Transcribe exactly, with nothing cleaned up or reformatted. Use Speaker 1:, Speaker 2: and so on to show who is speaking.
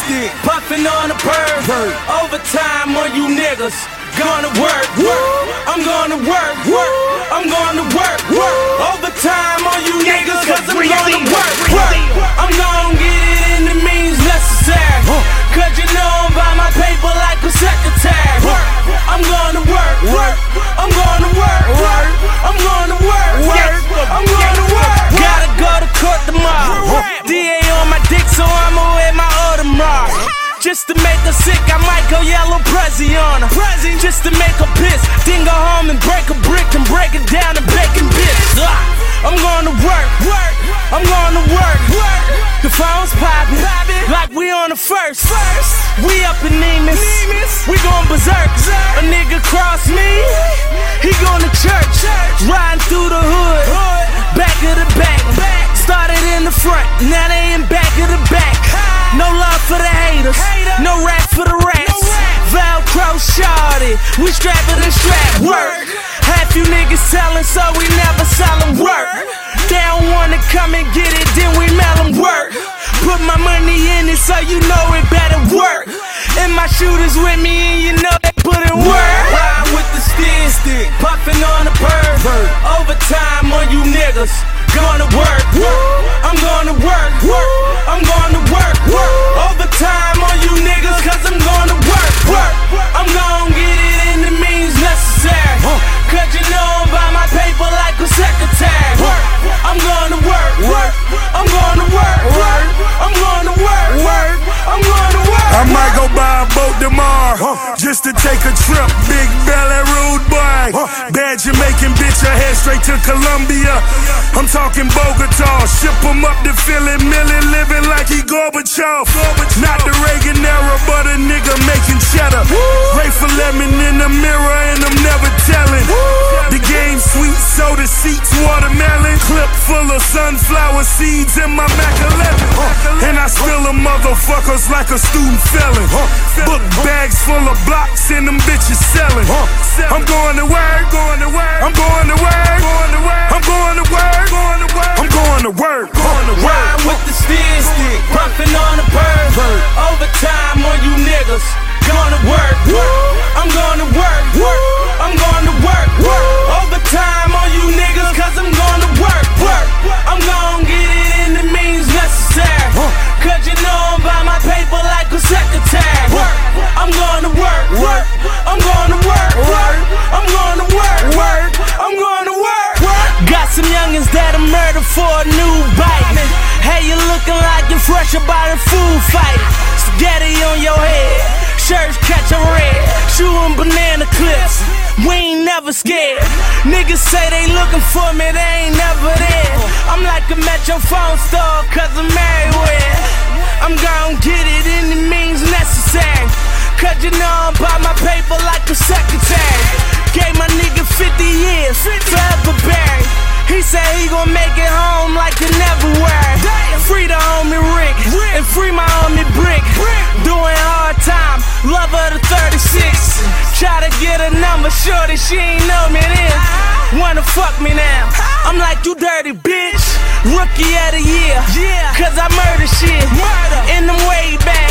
Speaker 1: stick, puffin' on the perv. Overtime on you niggas. Gonna work, work. I'm gonna work, work. I'm gonna work, work. Overtime on you niggas, cause I'm gonna work, work. I'm gonna get it in the means necessary. Cause you know I'm by my paper like a secretary. I'm gonna work, work. I'm gonna work, work. I'm gonna work, work. I'm gonna work. Gotta go to court tomorrow. D A on my dick, so I'ma wear my Audemars. Just to make her sick, I might go yellow Prezi on her. Prezi. Just to make her piss. Then go home and break a brick and break it down and bacon bits. Ah, I'm gonna work, work. I'm gonna work, work. The phone's poppin', like we on the first. first. We up in Nemus, we going berserk. A nigga cross me, he going to church. Riding through the hood, back of the back. Started in the front, now they in back of the back. No love for the haters, no rap for the rats. Velcro shorty, we strappin' and strap work. Half you niggas sellin', so we never sellin' work. They don't wanna come and get it, then we mail them work. Put my money in it, so you know it better work. And my shooters with me, and you know they put in work. Ride with the steer stick, puffin' on the perv. Overtime on you niggas. Gonna work, I'm gonna work, I'm gonna work, overtime on you niggas, cause I'm gonna work, work. I'm gonna get it in the means necessary, cause you know I'm by my paper like a secretary. I'm gonna work, work, I'm gonna work, work. I'm gonna work, work, I'm gonna work.
Speaker 2: I might go buy a boat tomorrow, just to take a trip, big belly rude boy. Bad Jamaican bitch, I head straight to Colombia. I'm talking Bogota, ship him up to Philly, Millie, living like he Gorbachev. Not the Reagan era, but a nigga making cheddar. Grateful lemon in the mirror and I'm never telling. The game sweet, soda seats, watermelon. Clip full of sunflower seeds in my Mac eleven. And I spill them motherfuckers like a student felon. Book bags full of blocks and them bitches selling. I'm going to work, going to work. I'm going to work, going to work. I'm going to work, going to work. I'm going to work, going to work.
Speaker 1: Ride with the steer stick, puffin' on the perv. Overtime on you niggas. Gonna work, I'm gonna work, I'm gonna work, overtime on you niggas, cause I'm gonna work, work. I'm gonna get it in the means necessary, cause you know I'm by my paper like a secretary. I'm gonna work, work. I'm gonna work, work. I'm gonna work, work. I'm gonna work, work. Got some youngins that'll murder for a new bite. Hey, you looking like you're fresh about a food fight. Spaghetti on your head, shirts catch a red, shooting banana clips. We ain't never scared. Niggas say they looking for me, they ain't never there. I'm like a Metro phone store, cause I'm everywhere. I'm gon' get it in the means necessary, cause you know I'm by my paper like a secretary. Gave my nigga fifty years, forever buried. He said he gon' make it home like you never were. Free the homie Rick, and free my homie Brick. Doing hard time, love her to thirty-six. Try to get a number, shorty, she ain't know me then. Wanna fuck me now, I'm like, you dirty bitch. Rookie of the year, cause I murder shit in them way back.